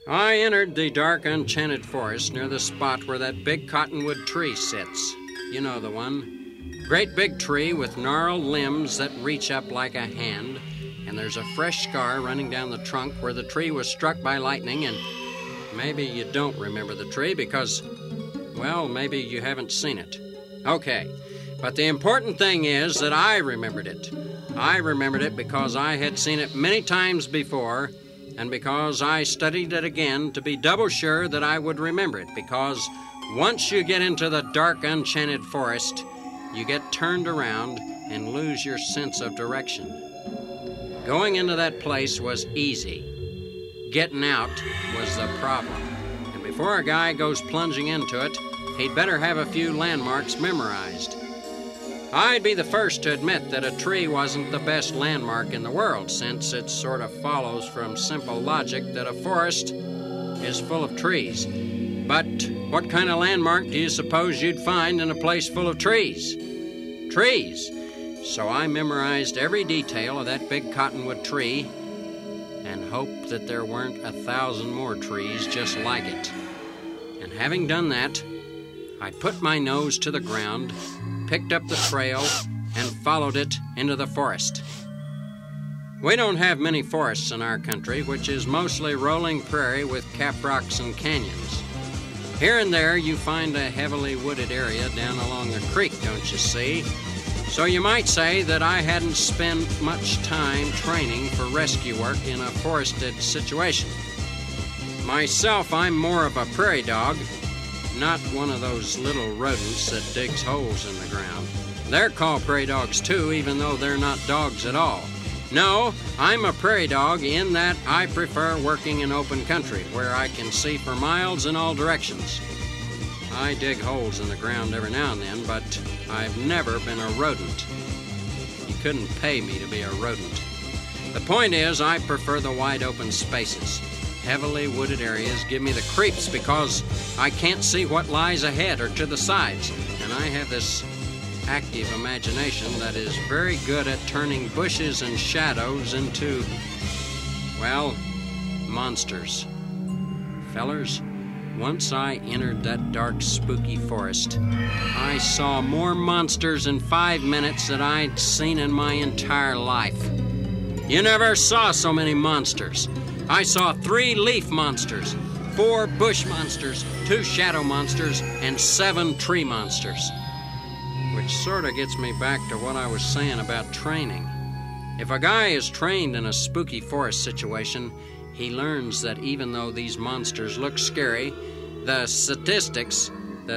I entered the dark, enchanted forest near the spot where that big cottonwood tree sits. You know the one. Great big tree with gnarled limbs that reach up like a hand, and there's a fresh scar running down the trunk where the tree was struck by lightning, and maybe you don't remember the tree because, well, maybe you haven't seen it. Okay, but the important thing is that I remembered it. I remembered it because I had seen it many times before, and because I studied it again to be double sure that I would remember it, because once you get into the dark, enchanted forest, you get turned around and lose your sense of direction. Going into that place was easy. Getting out was the problem. And before a guy goes plunging into it, he'd better have a few landmarks memorized. I'd be the first to admit that a tree wasn't the best landmark in the world, since it sort of follows from simple logic that a forest is full of trees. But what kind of landmark do you suppose you'd find in a place full of trees? Trees! So I memorized every detail of that big cottonwood tree and hoped that there weren't 1,000 more trees just like it. And having done that, I put my nose to the ground, picked up the trail, and followed it into the forest. We don't have many forests in our country, which is mostly rolling prairie with caprocks and canyons. Here and there you find a heavily wooded area down along a creek, don't you see? So you might say that I hadn't spent much time training for rescue work in a forested situation. Myself, I'm more of a prairie dog, not one of those little rodents that digs holes in the ground. They're called prairie dogs too, even though they're not dogs at all. No, I'm a prairie dog in that I prefer working in open country, where I can see for miles in all directions. I dig holes in the ground every now and then, but I've never been a rodent. You couldn't pay me to be a rodent. The point is, I prefer the wide open spaces. Heavily wooded areas give me the creeps because I can't see what lies ahead or to the sides, and I have this active imagination that is very good at turning bushes and shadows into, well, monsters. Fellers, once I entered that dark, spooky forest, I saw more monsters in 5 minutes than I'd seen in my entire life. You never saw so many monsters. I saw 3 leaf monsters, 4 bush monsters, 2 shadow monsters, and 7 tree monsters. Which sort of gets me back to what I was saying about training. If a guy is trained in a spooky forest situation, he learns that even though these monsters look scary, the statistics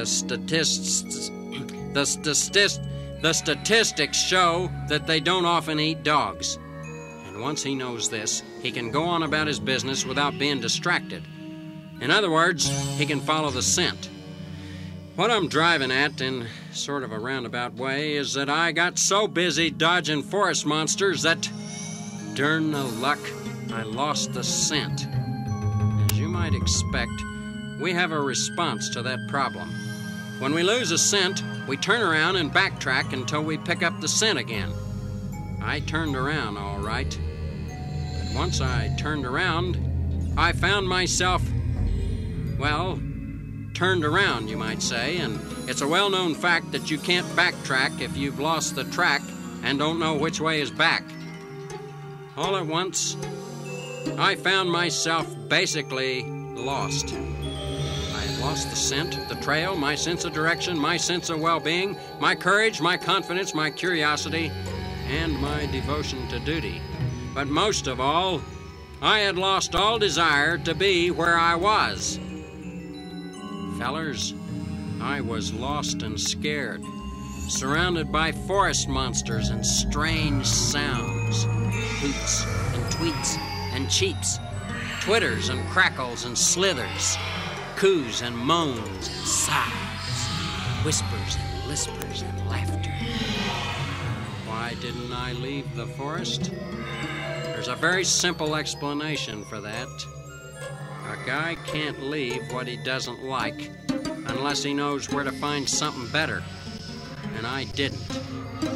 show that they don't often eat dogs. And once he knows this, he can go on about his business without being distracted. In other words, he can follow the scent. What I'm driving at in sort of a roundabout way is that I got so busy dodging forest monsters that, darn the luck, I lost the scent. As you might expect, we have a response to that problem. When we lose a scent, we turn around and backtrack until we pick up the scent again. I turned around, all right. But once I turned around, I found myself, well, turned around, you might say, and it's a well-known fact that you can't backtrack if you've lost the track and don't know which way is back. All at once, I found myself basically lost. I had lost the scent, the trail, my sense of direction, my sense of well-being, my courage, my confidence, my curiosity, and my devotion to duty. But most of all, I had lost all desire to be where I was. Fellers, I was lost and scared, surrounded by forest monsters and strange sounds, hoots and tweets and cheeps, twitters and crackles and slithers, coos and moans and sighs, whispers and lispers and laughter. Why didn't I leave the forest? There's a very simple explanation for that. A guy can't leave what he doesn't like unless he knows where to find something better. And I didn't.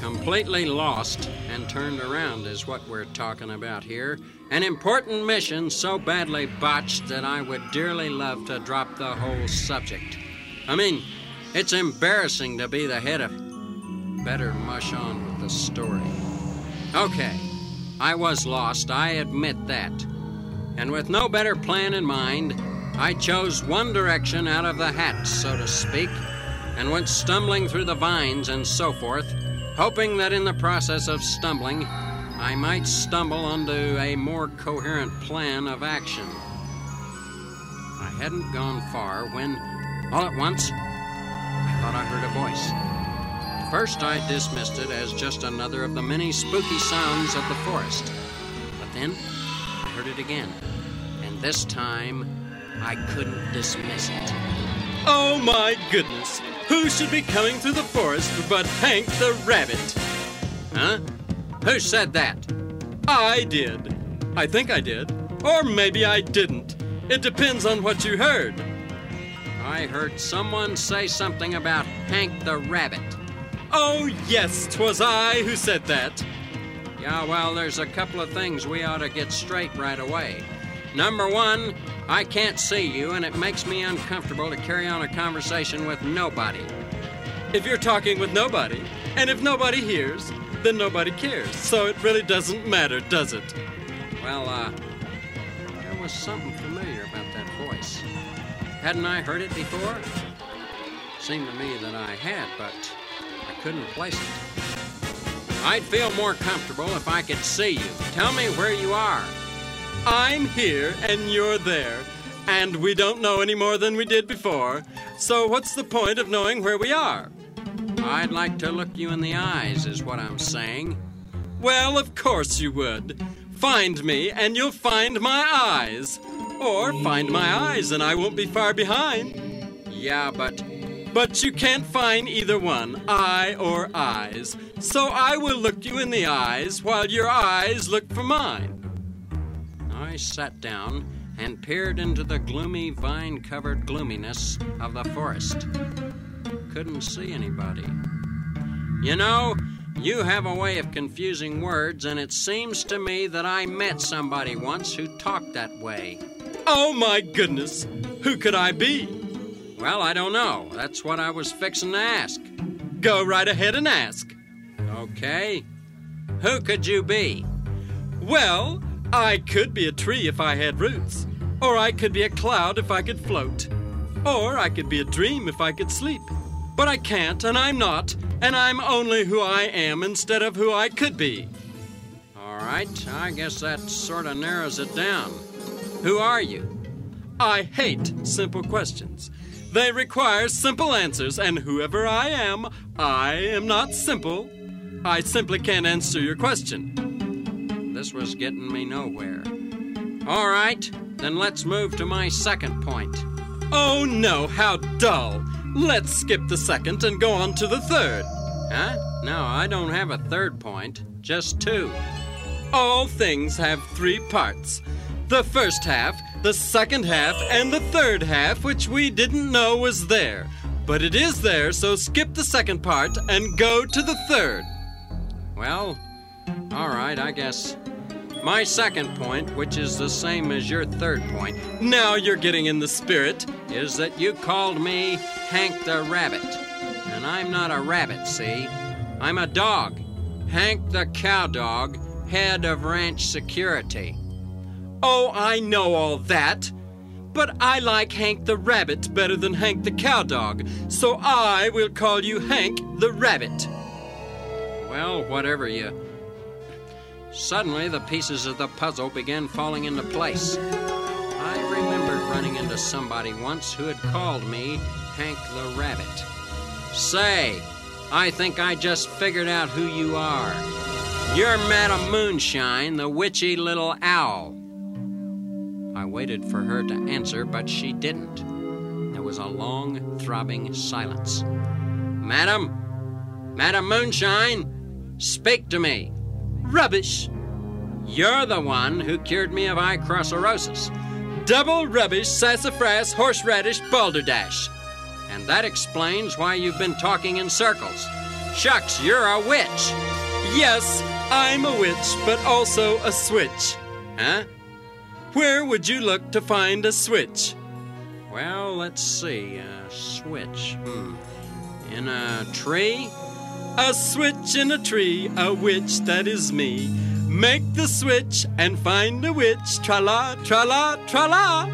Completely lost and turned around is what we're talking about here. An important mission so badly botched that I would dearly love to drop the whole subject. I mean, it's embarrassing to be the head of... Better mush on with the story. Okay, I was lost, I admit that. And with no better plan in mind, I chose one direction out of the hat, so to speak, and went stumbling through the vines and so forth, hoping that in the process of stumbling, I might stumble onto a more coherent plan of action. I hadn't gone far when, all at once, I thought I heard a voice. At first, I dismissed it as just another of the many spooky sounds of the forest. But then, I heard it again, and this time, I couldn't dismiss it. Oh, my goodness! Who should be coming through the forest but Hank the Rabbit? Huh? Who said that? I did. I think I did. Or maybe I didn't. It depends on what you heard. I heard someone say something about Hank the Rabbit. Oh, yes, 'twas I who said that. Yeah, well, there's a couple of things we ought to get straight right away. Number one, I can't see you, and it makes me uncomfortable to carry on a conversation with nobody. If you're talking with nobody, and if nobody hears, then nobody cares. So it really doesn't matter, does it? Well, there was something familiar about that voice. Hadn't I heard it before? Seemed to me that I had, but I couldn't place it. I'd feel more comfortable if I could see you. Tell me where you are. I'm here and you're there, and we don't know any more than we did before, so what's the point of knowing where we are? I'd like to look you in the eyes, is what I'm saying. Well, of course you would. Find me and you'll find my eyes. Or find my eyes and I won't be far behind. Yeah, but you can't find either one, eye or eyes. So I will look you in the eyes while your eyes look for mine. I sat down and peered into the gloomy, vine-covered gloominess of the forest. Couldn't see anybody. You know, you have a way of confusing words, and it seems to me that I met somebody once who talked that way. Oh, my goodness! Who could I be? Well, I don't know. That's what I was fixing to ask. Go right ahead and ask. Okay. Who could you be? Well, I could be a tree if I had roots. Or I could be a cloud if I could float. Or I could be a dream if I could sleep. But I can't, and I'm not, and I'm only who I am instead of who I could be. All right, I guess that sort of narrows it down. Who are you? I hate simple questions. They require simple answers, and whoever I am not simple. I simply can't answer your question. This was getting me nowhere. All right, then let's move to my second point. Oh, no, how dull. Let's skip the second and go on to the third. Huh? No, I don't have a third point, just two. All things have three parts. The first half, the second half, and the third half, which we didn't know was there. But it is there, so skip the second part and go to the third. Well, all right, I guess. My second point, which is the same as your third point, now you're getting in the spirit, is that you called me Hank the Rabbit. And I'm not a rabbit, see? I'm a dog. Hank the Cow Dog, head of ranch security. Oh, I know all that. But I like Hank the Rabbit better than Hank the Cow Dog, so I will call you Hank the Rabbit. Well, whatever you... Suddenly, the pieces of the puzzle began falling into place. I remembered running into somebody once who had called me Hank the Rabbit. Say, I think I just figured out who you are. You're Madam Moonshine, the witchy little owl. I waited for her to answer, but she didn't. There was a long, throbbing silence. Madam? Madam Moonshine? Speak to me. Rubbish. You're the one who cured me of icrosorosis. Double rubbish, sassafras, horseradish, balderdash. And that explains why you've been talking in circles. Shucks, you're a witch. Yes, I'm a witch, but also a switch. Huh? Where would you look to find a switch? Well, let's see. A switch. In a tree? A switch in a tree, a witch, that is me. Make the switch and find a witch. Tra-la, tra-la, tra-la.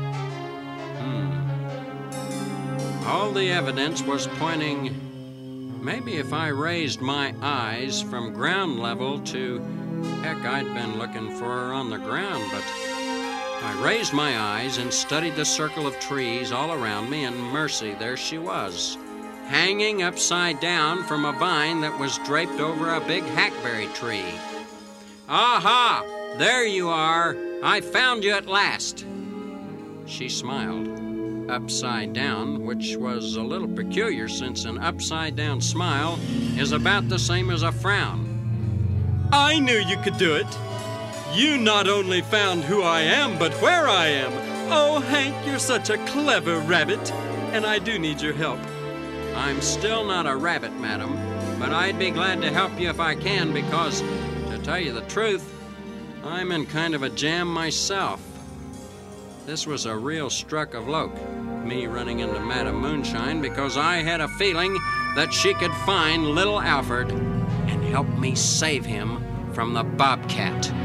All the evidence was pointing... Maybe if I raised my eyes from ground level to... Heck, I'd been looking for her on the ground, but... I raised my eyes and studied the circle of trees all around me, and mercy, there she was, hanging upside down from a vine that was draped over a big hackberry tree. Aha! There you are! I found you at last! She smiled. Upside down, which was a little peculiar since an upside-down smile is about the same as a frown. I knew you could do it. You not only found who I am, but where I am. Oh, Hank, you're such a clever rabbit, and I do need your help. I'm still not a rabbit, madam, but I'd be glad to help you if I can because, to tell you the truth, I'm in kind of a jam myself. This was a real struck of luck, me running into Madam Moonshine, because I had a feeling that she could find little Alfred and help me save him from the bobcat.